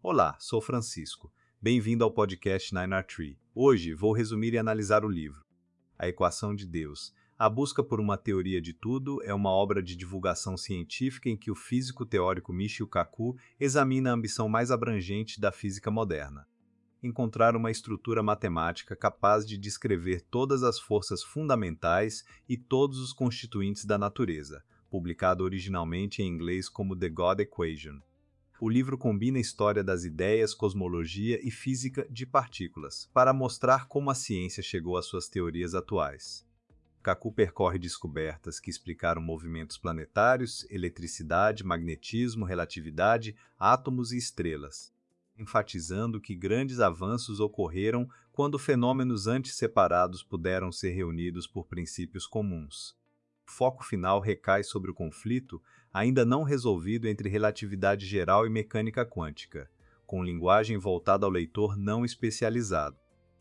Olá, sou Francisco. Bem-vindo ao podcast 9R3. Hoje vou resumir e analisar o livro A Equação de Deus. A busca por uma teoria de tudo é uma obra de divulgação científica em que o físico teórico Michio Kaku examina a ambição mais abrangente da física moderna. Encontrar uma estrutura matemática capaz de descrever todas as forças fundamentais e todos os constituintes da natureza, publicado originalmente em inglês como The God Equation. O livro combina a história das ideias, cosmologia e física de partículas, para mostrar como a ciência chegou às suas teorias atuais. Kaku percorre descobertas que explicaram movimentos planetários, eletricidade, magnetismo, relatividade, átomos e estrelas, enfatizando que grandes avanços ocorreram quando fenômenos antes separados puderam ser reunidos por princípios comuns. O foco final recai sobre o conflito ainda não resolvido entre relatividade geral e mecânica quântica, com linguagem voltada ao leitor não especializado.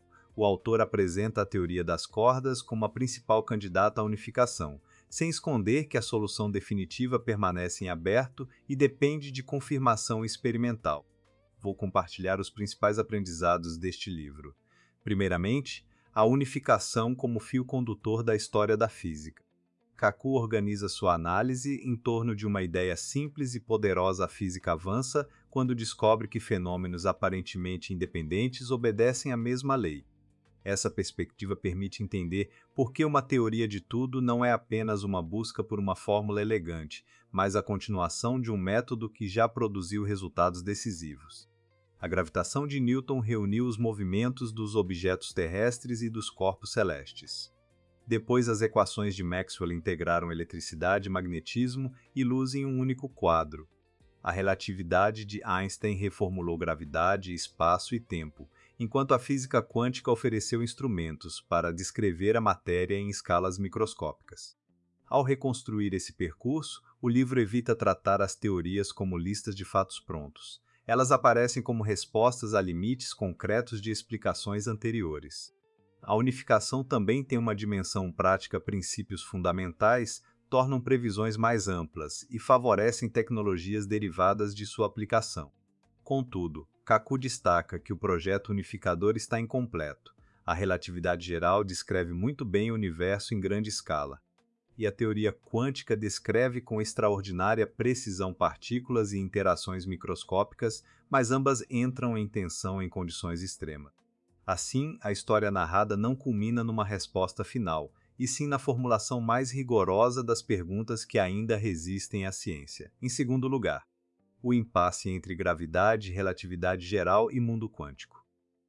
O autor apresenta a teoria das cordas como a principal candidata à unificação, sem esconder que a solução definitiva permanece em aberto e depende de confirmação experimental. Vou compartilhar os principais aprendizados deste livro. Primeiramente, a unificação como fio condutor da história da física. Kaku organiza sua análise em torno de uma ideia simples e poderosa: a física avança quando descobre que fenômenos aparentemente independentes obedecem à mesma lei. Essa perspectiva permite entender por que uma teoria de tudo não é apenas uma busca por uma fórmula elegante, mas a continuação de um método que já produziu resultados decisivos. A gravitação de Newton reuniu os movimentos dos objetos terrestres e dos corpos celestes. Depois, as equações de Maxwell integraram eletricidade, magnetismo e luz em um único quadro. A relatividade de Einstein reformulou gravidade, espaço e tempo, enquanto a física quântica ofereceu instrumentos para descrever a matéria em escalas microscópicas. Ao reconstruir esse percurso, o livro evita tratar as teorias como listas de fatos prontos. Elas aparecem como respostas a limites concretos de explicações anteriores. A unificação também tem uma dimensão prática: princípios fundamentais tornam previsões mais amplas e favorecem tecnologias derivadas de sua aplicação. Contudo, Kaku destaca que o projeto unificador está incompleto. A relatividade geral descreve muito bem o universo em grande escala, e a teoria quântica descreve com extraordinária precisão partículas e interações microscópicas, mas ambas entram em tensão em condições extremas. Assim, a história narrada não culmina numa resposta final, e sim na formulação mais rigorosa das perguntas que ainda resistem à ciência. Em segundo lugar, o impasse entre gravidade, relatividade geral e mundo quântico.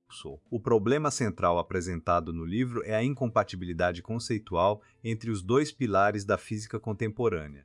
O problema central apresentado no livro é a incompatibilidade conceitual entre os dois pilares da física contemporânea.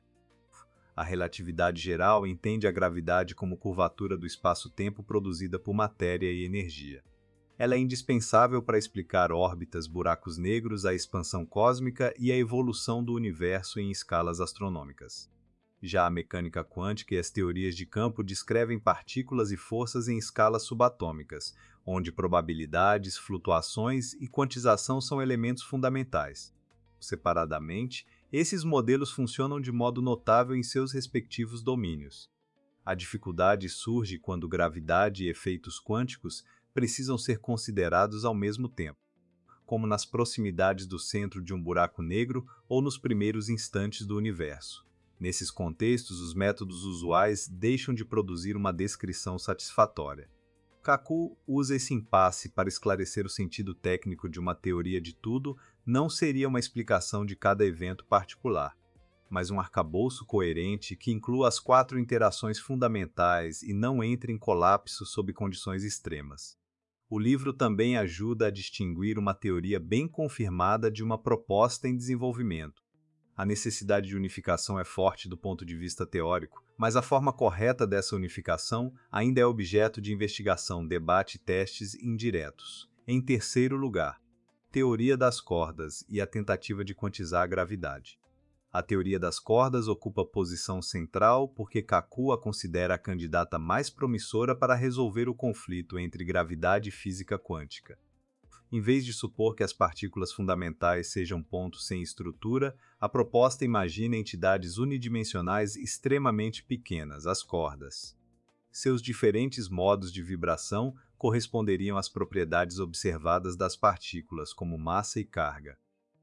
A relatividade geral entende a gravidade como curvatura do espaço-tempo produzida por matéria e energia. Ela é indispensável para explicar órbitas, buracos negros, a expansão cósmica e a evolução do universo em escalas astronômicas. Já a mecânica quântica e as teorias de campo descrevem partículas e forças em escalas subatômicas, onde probabilidades, flutuações e quantização são elementos fundamentais. Separadamente, esses modelos funcionam de modo notável em seus respectivos domínios. A dificuldade surge quando gravidade e efeitos quânticos precisam ser considerados ao mesmo tempo, como nas proximidades do centro de um buraco negro ou nos primeiros instantes do universo. Nesses contextos, os métodos usuais deixam de produzir uma descrição satisfatória. Kaku usa esse impasse para esclarecer o sentido técnico de uma teoria de tudo. Não seria uma explicação de cada evento particular, mas um arcabouço coerente que inclua as 4 interações fundamentais e não entre em colapso sob condições extremas. O livro também ajuda a distinguir uma teoria bem confirmada de uma proposta em desenvolvimento. A necessidade de unificação é forte do ponto de vista teórico, mas a forma correta dessa unificação ainda é objeto de investigação, debate e testes indiretos. Em terceiro lugar, teoria das cordas e a tentativa de quantizar a gravidade. A teoria das cordas ocupa posição central porque Kaku a considera a candidata mais promissora para resolver o conflito entre gravidade e física quântica. Em vez de supor que as partículas fundamentais sejam pontos sem estrutura, a proposta imagina entidades unidimensionais extremamente pequenas, as cordas. seus diferentes modos de vibração corresponderiam às propriedades observadas das partículas, como massa e carga.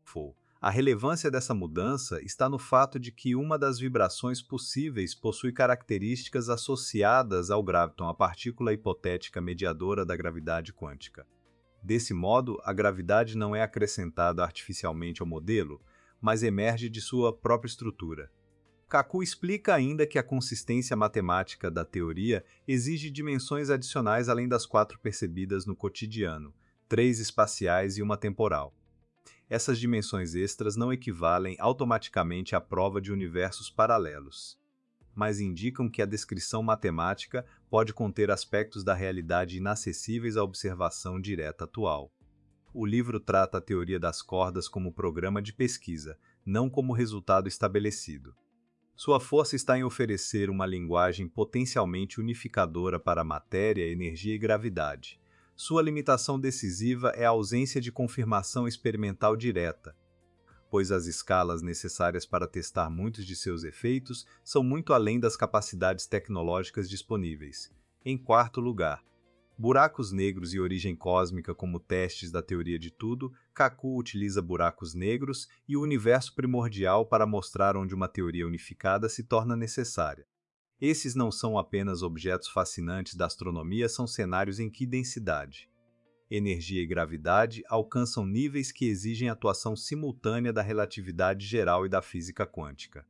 A relevância dessa mudança está no fato de que uma das vibrações possíveis possui características associadas ao graviton, a partícula hipotética mediadora da gravidade quântica. Desse modo, a gravidade não é acrescentada artificialmente ao modelo, mas emerge de sua própria estrutura. Kaku explica ainda que a consistência matemática da teoria exige dimensões adicionais além das 4 percebidas no cotidiano, 3 espaciais e uma temporal. Essas dimensões extras não equivalem automaticamente à prova de universos paralelos, mas indicam que a descrição matemática pode conter aspectos da realidade inacessíveis à observação direta atual. O livro trata a teoria das cordas como programa de pesquisa, não como resultado estabelecido. Sua força está em oferecer uma linguagem potencialmente unificadora para a matéria, energia e gravidade. Sua limitação decisiva é a ausência de confirmação experimental direta, pois as escalas necessárias para testar muitos de seus efeitos são muito além das capacidades tecnológicas disponíveis. Em quarto lugar, buracos negros e origem cósmica como testes da teoria de tudo, Kaku utiliza buracos negros e o universo primordial para mostrar onde uma teoria unificada se torna necessária. Esses não são apenas objetos fascinantes da astronomia, são cenários em que densidade, energia e gravidade alcançam níveis que exigem atuação simultânea da relatividade geral e da física quântica.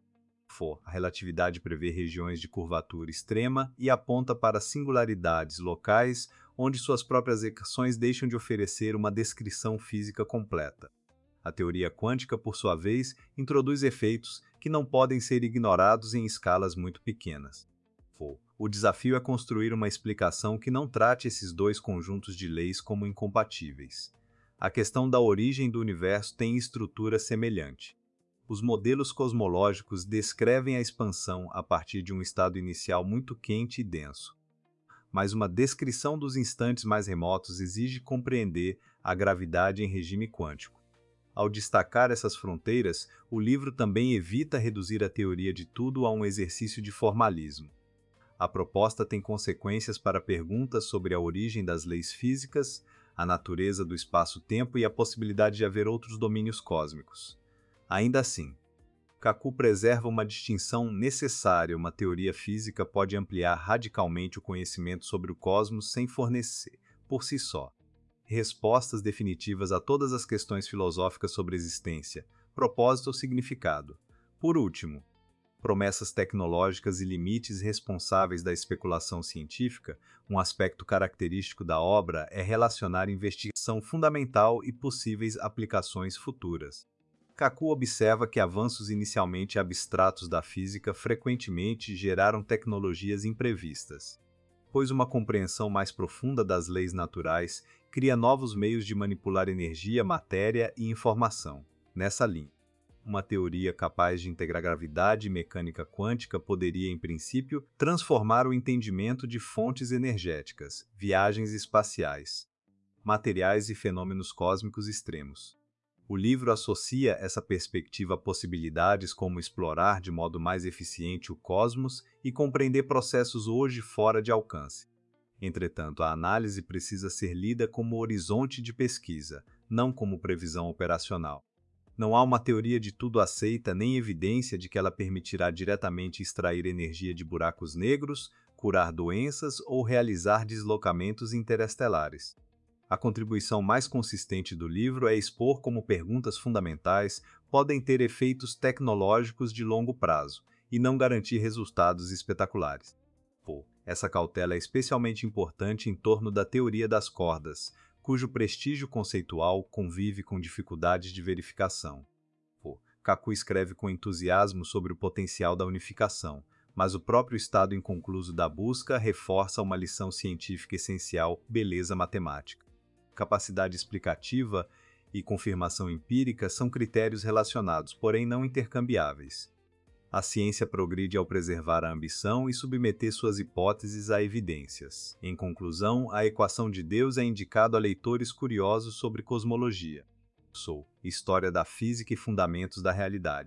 A relatividade prevê regiões de curvatura extrema e aponta para singularidades locais onde suas próprias equações deixam de oferecer uma descrição física completa. A teoria quântica, por sua vez, introduz efeitos que não podem ser ignorados em escalas muito pequenas. O desafio é construir uma explicação que não trate esses dois conjuntos de leis como incompatíveis. A questão da origem do universo tem estrutura semelhante. Os modelos cosmológicos descrevem a expansão a partir de um estado inicial muito quente e denso. Mas uma descrição dos instantes mais remotos exige compreender a gravidade em regime quântico. Ao destacar essas fronteiras, o livro também evita reduzir a teoria de tudo a um exercício de formalismo. A proposta tem consequências para perguntas sobre a origem das leis físicas, a natureza do espaço-tempo e a possibilidade de haver outros domínios cósmicos. Ainda assim, Kaku preserva uma distinção necessária. Uma teoria física pode ampliar radicalmente o conhecimento sobre o cosmos sem fornecer, por si só, respostas definitivas a todas as questões filosóficas sobre existência, propósito ou significado. Por último, promessas tecnológicas e limites responsáveis da especulação científica, um aspecto característico da obra é relacionar investigação fundamental e possíveis aplicações futuras. Kaku observa que avanços inicialmente abstratos da física frequentemente geraram tecnologias imprevistas, pois uma compreensão mais profunda das leis naturais cria novos meios de manipular energia, matéria e informação. Nessa linha, uma teoria capaz de integrar gravidade e mecânica quântica poderia, em princípio, transformar o entendimento de fontes energéticas, viagens espaciais, materiais e fenômenos cósmicos extremos. O livro associa essa perspectiva a possibilidades como explorar de modo mais eficiente o cosmos e compreender processos hoje fora de alcance. Entretanto, a análise precisa ser lida como horizonte de pesquisa, não como previsão operacional. Não há uma teoria de tudo aceita nem evidência de que ela permitirá diretamente extrair energia de buracos negros, curar doenças ou realizar deslocamentos interestelares. A contribuição mais consistente do livro é expor como perguntas fundamentais podem ter efeitos tecnológicos de longo prazo e não garantir resultados espetaculares. Essa cautela é especialmente importante em torno da teoria das cordas, cujo prestígio conceitual convive com dificuldades de verificação. Kaku escreve com entusiasmo sobre o potencial da unificação, mas o próprio estado inconcluso da busca reforça uma lição científica essencial: beleza matemática. Capacidade explicativa e confirmação empírica são critérios relacionados, porém não intercambiáveis. A ciência progride ao preservar a ambição e submeter suas hipóteses a evidências. Em conclusão, a equação de Deus é indicada a leitores curiosos sobre cosmologia, História da física e fundamentos da realidade,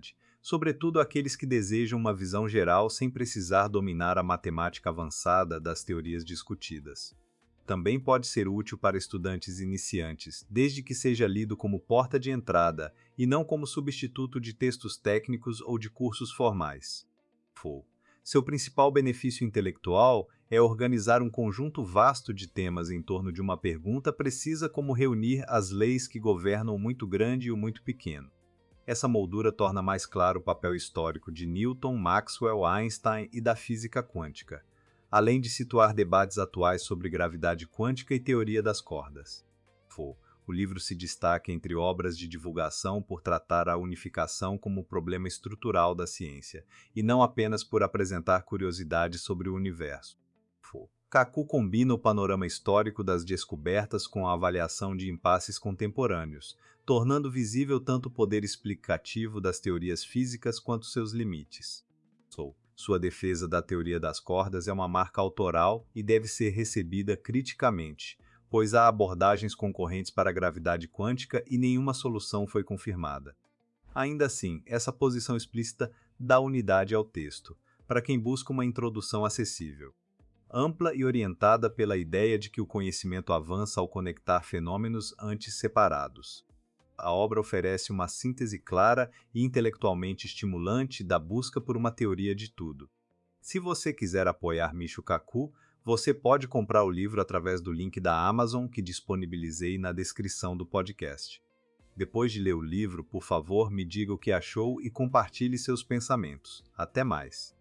sobretudo aqueles que desejam uma visão geral sem precisar dominar a matemática avançada das teorias discutidas. Também pode ser útil para estudantes iniciantes, desde que seja lido como porta de entrada e não como substituto de textos técnicos ou de cursos formais. Seu principal benefício intelectual é organizar um conjunto vasto de temas em torno de uma pergunta precisa como reunir as leis que governam o muito grande e o muito pequeno. Essa moldura torna mais claro o papel histórico de Newton, Maxwell, Einstein e da física quântica, além de situar debates atuais sobre gravidade quântica e teoria das cordas. O livro se destaca entre obras de divulgação por tratar a unificação como problema estrutural da ciência, e não apenas por apresentar curiosidades sobre o universo. Kaku combina o panorama histórico das descobertas com a avaliação de impasses contemporâneos, tornando visível tanto o poder explicativo das teorias físicas quanto seus limites. Sua defesa da teoria das cordas é uma marca autoral e deve ser recebida criticamente, pois há abordagens concorrentes para a gravidade quântica e nenhuma solução foi confirmada. Ainda assim, essa posição explícita dá unidade ao texto, para quem busca uma introdução acessível, ampla e orientada pela ideia de que o conhecimento avança ao conectar fenômenos antes separados. A obra oferece uma síntese clara e intelectualmente estimulante da busca por uma teoria de tudo. Se você quiser apoiar Michio Kaku, você pode comprar o livro através do link da Amazon que disponibilizei na descrição do podcast. Depois de ler o livro, por favor, me diga o que achou e compartilhe seus pensamentos. Até mais!